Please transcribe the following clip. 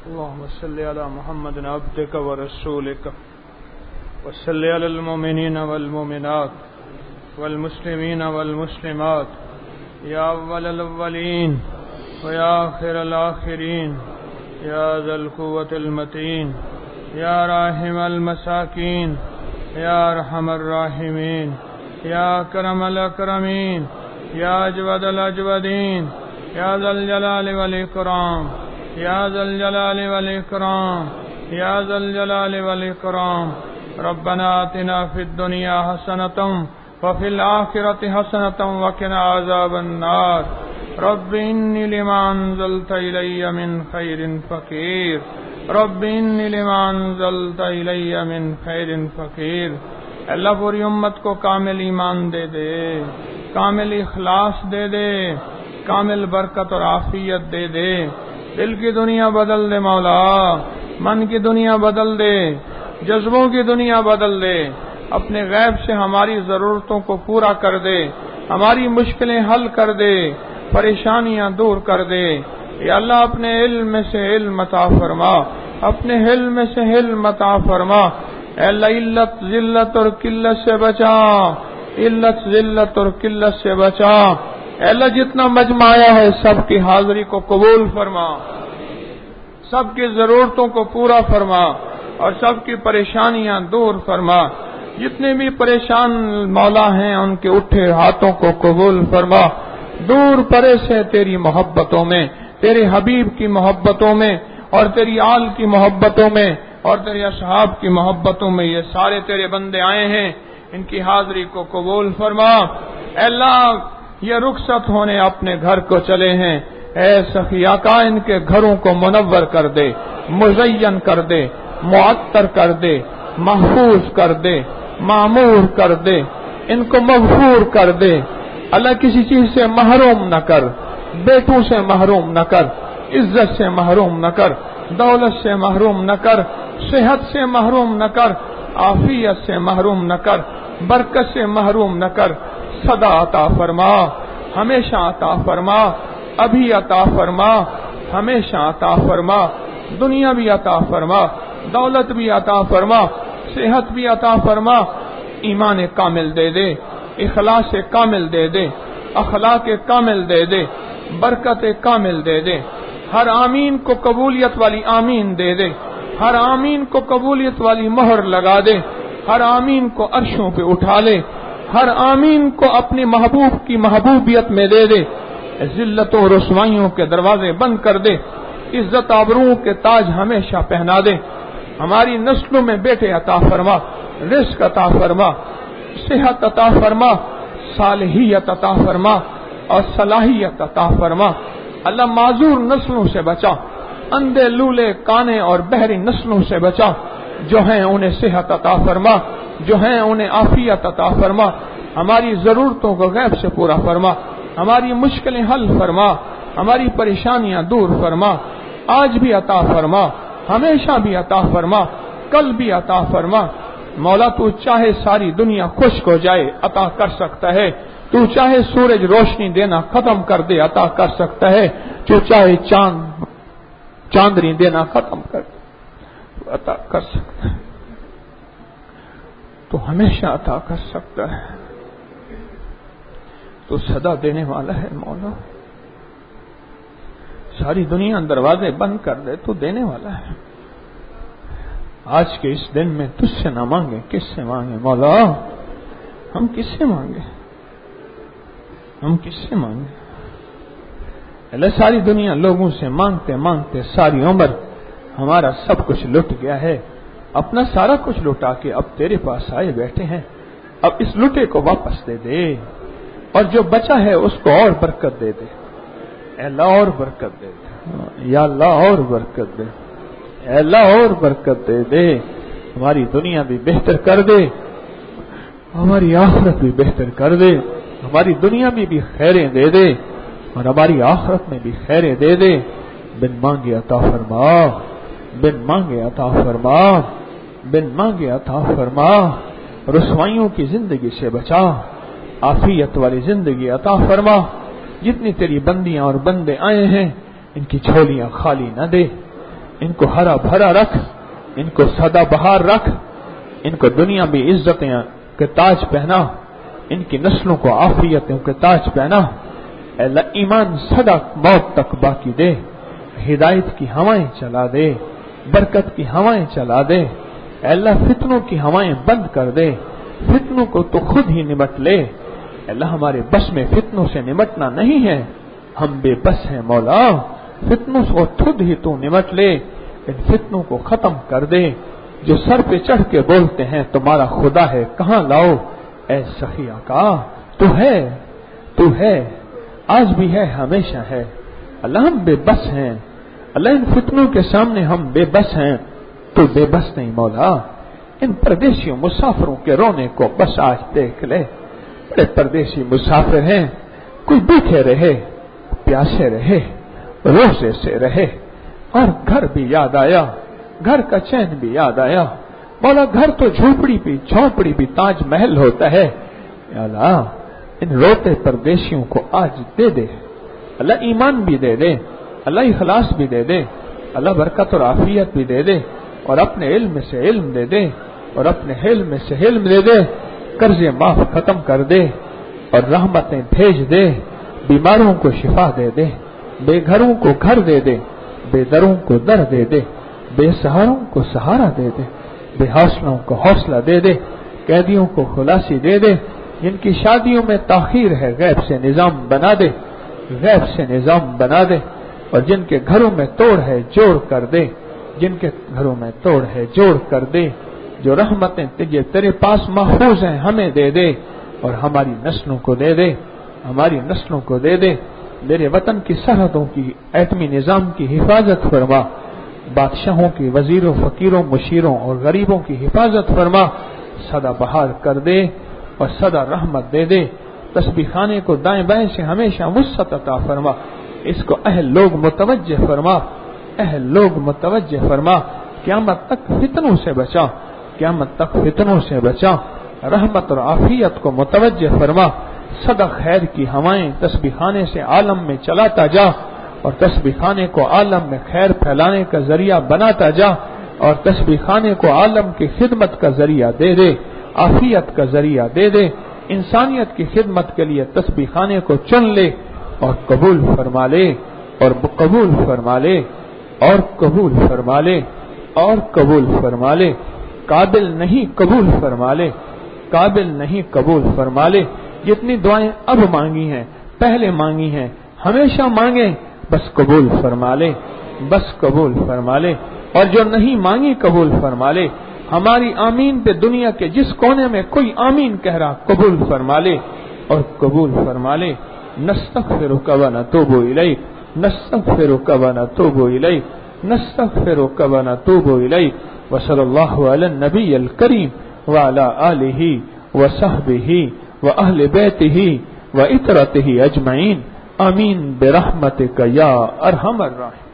اللهم صل على محمد عبدك ورسولك وصل على المؤمنين والمؤمنات والمسلمين والمسلمات يا أول الأولين ويا آخر الآخرين يا ذا القوة المتين يا راحم المساكين يا أرحم الراحمين يا أكرم الأكرمين يا أجود الأجودين يا ذا الجلال والإكرام يا ذا الجلال والإكرام يا ذا الجلال والإكرام ربنا آتنا في الدنيا حسنة وفي الآخرة حسنة وقنا عذاب النار رب إني لما أنزلت إلي من خير فقير رب إني لما أنزلت إلي من خير فقير. اللہ پوری امت کو کامل ایمان دے دے، کامل اخلاص دے دے، کامل برکت اور عافیت دے دے. دل کی دنیا بدل دے مولا، من کی دنیا بدل دے، جذبوں کی دنیا بدل دے. اپنے غیب سے ہماری ضرورتوں کو پورا کر دے، ہماری مشکلیں حل کر دے، پریشانیاں دور کر دے. یا اللہ اپنے علم سے علم عطا فرما، اپنے علم سے علم عطا فرما. اے اللہ علت ذلت اور قلت سے بچا، علت ذلت اور قلت سے بچا. اے اللہ جتنا مجمع آیا ہے سب کی حاضری کو قبول فرما، سب کی ضرورتوں کو پورا فرما اور سب کی پریشانیاں دور فرما. جتنے بھی پریشان مولا ہیں ان کے اٹھے ہاتھوں کو قبول فرما. دور پرے سے تیری محبتوں میں، تیرے حبیب کی محبتوں میں اور تیری آل کی محبتوں میں اور تیرے اصحاب کی محبتوں میں یہ سارے تیرے بندے آئے ہیں، ان کی حاضری کو قبول فرما. اے اللہ یہ رخصت ہونے اپنے گھر کو چلے ہیں، اے سخی آقا ان کے گھروں کو منور کر دے، مزین کر دے، معطر کر دے، محفوظ کر دے، معمور کر دے، ان کو مغفور کر دے. اللہ کسی چیز سے محروم نہ کر، بیٹوں سے محروم نہ کر، عزت سے محروم نہ کر، دولت سے محروم نہ کر، صحت سے محروم نہ کر، عافیت سے محروم نہ کر، برکت سے محروم نہ کر. سدا عطا فرما، ہمیشہ عطا فرما، ابھی عطا فرما، ہمیشہ عطا فرما. دنیا بھی عطا فرما، دولت بھی عطا فرما، صحت بھی عطا فرما. ایمان کامل دے دے، اخلاص کامل دے دے، اخلاق کامل دے دے، برکت کامل دے دے. ہر آمین کو قبولیت والی آمین دے دے، ہر آمین کو قبولیت والی مہر لگا دے، ہر آمین کو عرشوں پہ اٹھا لے، ہر آمین کو اپنے محبوب کی محبوبیت میں دے دے. ذلتوں و رسوائیوں کے دروازے بند کر دے، عزت آبروں کے تاج ہمیشہ پہنا دے. ہماری نسلوں میں بیٹے عطا فرما، رزق عطا فرما، صحت عطا فرما، صالحیت عطا فرما اور صلاحیت عطا فرما. اللہ معذور نسلوں سے بچا، اندھے لولے کانے اور بہری نسلوں سے بچا. جو ہیں انہیں صحت عطا فرما، جو ہیں انہیں عافیت عطا فرما. ہماری ضرورتوں کو غیب سے پورا فرما، ہماری مشکلیں حل فرما، ہماری پریشانیاں دور فرما. آج بھی عطا فرما، ہمیشہ بھی عطا فرما، کل بھی عطا فرما. مولا تو چاہے ساری دنیا خشک ہو جائے عطا کر سکتا ہے، تو چاہے سورج روشنی دینا ختم کر دے عطا کر سکتا ہے، تو چاہے چاندنی دینا ختم کر دے عطا کر سکتا ہے، تو ہمیشہ عطا کر سکتا ہے. تو صدا دینے والا ہے مولا. ساری دنیا دروازے بند کر دے تو دینے والا ہے. آج کے اس دن میں تجھ سے نہ مانگے کس سے مانگے مولا؟ ہم کس سے مانگے؟ ہم کس سے مانگے؟ اللہ ساری دنیا لوگوں سے مانگتے مانگتے ساری عمر ہمارا سب کچھ لٹ گیا ہے. اپنا سارا کچھ لٹا کے اب تیرے پاس آئے بیٹھے ہیں. اب اس لٹے کو واپس دے دے اور جو بچا ہے اس کو اور برکت دے دے. اے اللہ اور برکت دے دے، یا اللہ اور برکت دے، اے اللہ اور برکت دے دے. ہماری دنیا بھی بہتر کر دے، ہماری آخرت بھی بہتر کر دے. ہماری دنیا میں بھی خیریں دے دے اور ہماری آخرت میں بھی خیریں دے دے. بن مانگے عطا فرما، بن مانگے عطا فرما، بن مانگے عطا فرما. رسوائیوں کی زندگی سے بچا، عافیت والی زندگی عطا فرما. جتنی تیری بندیاں اور بندے آئے ہیں ان کی جھولیاں خالی نہ دے، ان کو ہرا بھرا رکھ، ان کو سدا بہار رکھ، ان کو دنیا میں عزتیں کے تاج پہنا، ان کی نسلوں کو عافیتوں کے تاج پہنا۔ اے اللہ ایمان سدا موت تک باقی دے، ہدایت کی ہوائیں چلا دے، برکت کی ہوائیں چلا دے۔ اے اللہ فتنوں کی ہوائیں بند کر دے، فتنوں کو تو خود ہی نمٹ لے۔ اے اللہ ہمارے بس میں فتنوں سے نمٹنا نہیں ہے، ہم بے بس ہیں مولا، فتنوں کو خود ہی تو نمٹ لے، ان فتنوں کو ختم کر دے۔ جو سر پہ چڑھ کے بولتے ہیں تمہارا خدا ہے کہاں لاؤ، اے سخی آقا تو ہے، آج بھی ہے، ہمیشہ ہے۔ اللہ ہم بے بس ہیں، اللہ ان فتنوں کے سامنے ہم بے بس ہیں، تو بے بس نہیں مولا۔ ان پردیسیوں مسافروں کے رونے کو بس آج دیکھ لے، بڑے پردیسی مسافر ہیں، کوئی بھوکے رہے، پیاسے رہے، روزے سے رہے، اور گھر بھی یاد آیا، گھر کا چین بھی یاد آیا۔ مولا گھر تو جھونپڑی بھی تاج محل ہوتا ہے، یا اللہ ان روتے پردیسیوں کو آج دے دے، اللہ ایمان بھی دے دے، اللہ اخلاص بھی دے دے، اللہ برکت اور عافیت بھی دے دے، اور اپنے علم سے علم دے دے، اور اپنے علم سے علم دے دے، قرض معاف ختم کر دے، اور رحمتیں بھیج دے، بیماروں کو شفا دے دے، بے گھروں کو گھر دے دے، بے دروں کو در دے دے، بے سہاروں کو سہارا دے دے، بے حوصلوں کو حوصلہ دے دے، قیدیوں کو خلاصی دے دے، جن کی شادیوں میں تاخیر ہے غیب سے نظام بنا دے، غیب سے نظام بنا دے، اور جن کے گھروں میں توڑ ہے جوڑ کر دے، جن کے گھروں میں توڑ ہے جوڑ کر دے، جو رحمتیں تیرے پاس محفوظ ہیں ہمیں دے دے، اور ہماری نسلوں کو دے دے، ہماری نسلوں کو دے دے۔ میرے وطن کی سرحدوں کی ایٹمی نظام کی حفاظت فرما، بادشاہوں کی، وزیروں، فقیروں، مشیروں اور غریبوں کی حفاظت فرما، سدا بہار کر دے اور سدا رحمت دے دے۔ تسبیح خانے کو دائیں بائیں سے ہمیشہ وسعت عطا فرما، اس کو اہل لوگ متوجہ فرما، اہل لوگ متوجہ فرما، قیامت تک فتنوں سے بچا، قیامت تک فتنوں سے بچا، رحمت اور عافیت کو متوجہ فرما۔ صدا خیر کی ہوائیں تسبیح خانے سے عالم میں چلاتا جا، اور تسبیح خانے کو عالم میں خیر پھیلانے کا ذریعہ بناتا جا، اور تسبیح خانے کو عالم کی خدمت کا ذریعہ دے دے، عافیت کا ذریعہ دے دے۔ انسانیت کی خدمت کے لیے تسبیح خانے کو چن لے اور قبول فرما لے، اور قبول فرما لے، اور قبول فرما لے، اور قبول فرما لے۔ قابل نہیں قبول فرما لے، قابل نہیں قبول فرما لے۔ جتنی دعائیں اب مانگی ہیں، پہلے مانگی ہیں، ہمیشہ مانگیں، بس قبول فرما لے، بس قبول فرما لے، اور جو نہیں مانگی قبول فرما لے۔ ہماری آمین پہ دنیا کے جس کونے میں کوئی آمین کہہ رہا قبول فرما لے اور قبول فرما لے۔ نستغفرک و نتوب الیک، نستغفرک و نتوب الیک، نستغفرک و نتوب الیک، وصلی اللہ علی النبی الکریم وعلی آلہ وصحبہ واہل بیتہ وعترتہ اجمعین، آمین برحمتک یا ارحم الراحمین۔